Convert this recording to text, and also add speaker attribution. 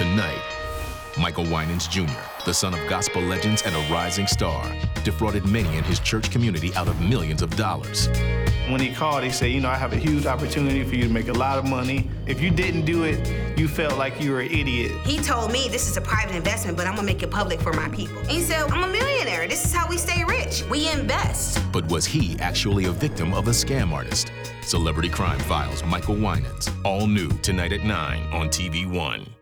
Speaker 1: Tonight, Michael Winans Jr., the son of gospel legends and a rising star, defrauded many in his church community out of millions of dollars.
Speaker 2: When he called, he said, I have a huge opportunity for you to make a lot of money. If you didn't do it, you felt like you were an idiot.
Speaker 3: He told me this is a private investment, but I'm gonna make it public for my people. And he said, I'm a millionaire. This is how we stay rich. We invest.
Speaker 1: But was he actually a victim of a scam artist? Celebrity Crime Files, Michael Winans. All new tonight at 9 on TV1.